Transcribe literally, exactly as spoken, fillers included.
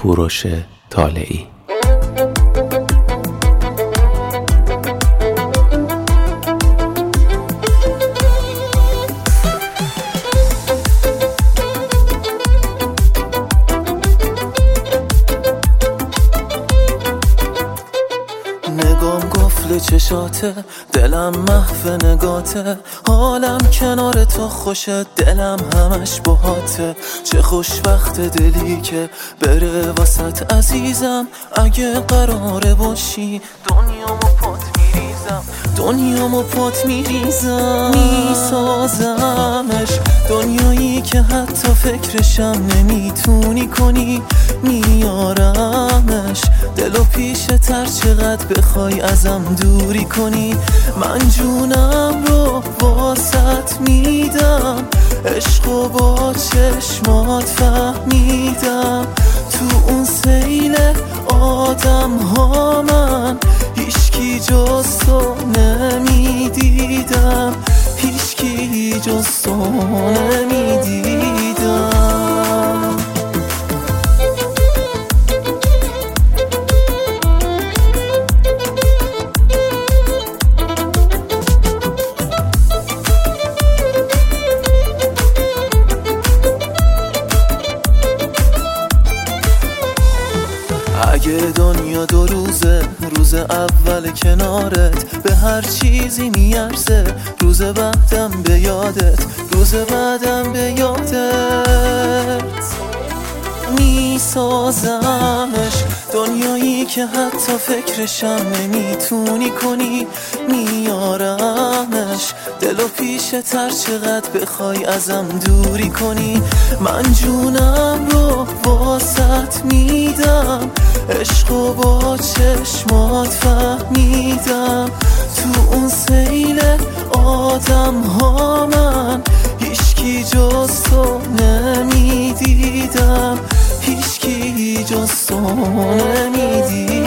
کوروش طالعی. نگام گفل چشاته، دلم محو نگاته، حالم کنار تو خوشه، دلم همش باهاته. چه خوشبخت دلی که بره واسط عزیزم، اگه قراره باشی دنیامو پات میریزم، دنیامو پات میریزم. میسازمش دنیایی که حتی فکرشم نمیتونی کنی، میارمش دلو پیش تر چقدر بخوای ازم دوری کنی. من جونم رو واسط میدم، عشقو با چشمات فهمیدم. تو اون سیل آدم ها من هیچکی جز تو نمیدیدم، هیچکی جز تو نمیدیدم. اگه دنیا دو روزه، روز اول کنارت به هر چیزی میارزه، روز بعدم به یادت، روز بعدم به یادت. میسازمش دنیایی که حتی فکرشم نمیتونی کنی، میارمش دلو پیش تر چقدر بخوای ازم دوری کنی. من جونم رو واسط میدم، عشقو با چشمات فهمیدم. تو اون سیل آدم ها من هیچکی جز تو نمیدیدم، هیچکی جز تو نمیدیدم.